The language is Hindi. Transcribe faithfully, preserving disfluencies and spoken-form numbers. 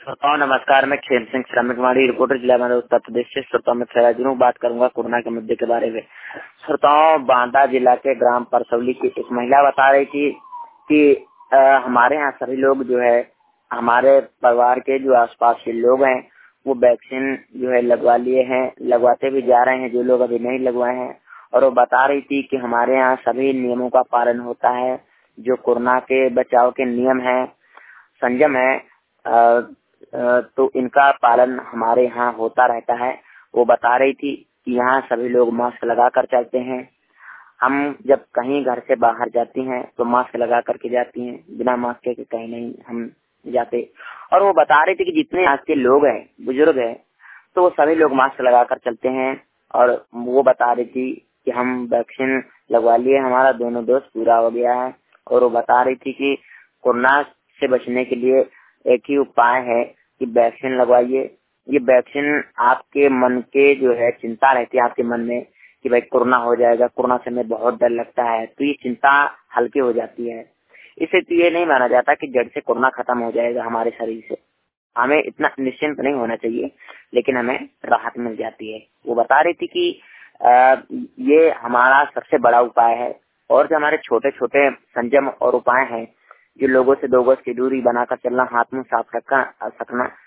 श्रोताओं नमस्कार। मैं खेम सिंह श्रमिक वाणी रिपोर्टर जिला में उत्तर प्रदेश से। श्रोताओं में जरूर बात करूंगा कोरोना के मुद्दे के बारे में। श्रोताओं, बांदा जिला के ग्राम परसौली की एक महिला बता रही थी कि आ, हमारे यहाँ सभी लोग जो है, हमारे परिवार के जो आसपास के लोग हैं वो वैक्सीन जो है लगवा लिए हैं, लगवाते भी जा रहे हैं जो लोग अभी नहीं लगवाए हैं। और वो बता रही थी कि हमारे यहाँ सभी नियमों का पालन होता है, जो कोरोना के बचाव के नियम है, संयम है, आ, तो इनका पालन हमारे यहाँ होता रहता है। वो बता रही थी कि यहाँ सभी लोग मास्क लगा कर चलते हैं। हम जब कहीं घर से बाहर जाती हैं तो मास्क लगा करके जाती हैं, बिना मास्क के कहीं नहीं हम जाते। और वो बता रही थी कि जितने आज के लोग हैं, बुजुर्ग हैं, तो वो सभी लोग मास्क लगा कर चलते हैं। और वो बता रही थी कि हम वैक्सीन लगवा लिए, हमारा दोनों डोज पूरा हो गया है। और वो बता रही थी कि कोरोना से बचने के लिए एक ही उपाय है कि वैक्सीन लगवाइए। ये वैक्सीन आपके मन के जो है चिंता रहती है आपके मन में कि भाई कोरोना हो जाएगा, कोरोना से हमें बहुत डर लगता है, तो ये चिंता हल्की हो जाती है। इससे तो ये नहीं माना जाता कि जड़ से कोरोना खत्म हो जाएगा हमारे शरीर से। हमें इतना निश्चिंत नहीं होना चाहिए, लेकिन हमें राहत मिल जाती है। वो बता रही थी कि आ, ये हमारा सबसे बड़ा उपाय है। और जो हमारे छोटे छोटे संयम और उपाय हैं, जो लोगों से दो गज की दूरी बनाकर चलना, हाथ मुंह साफ रखना सकना,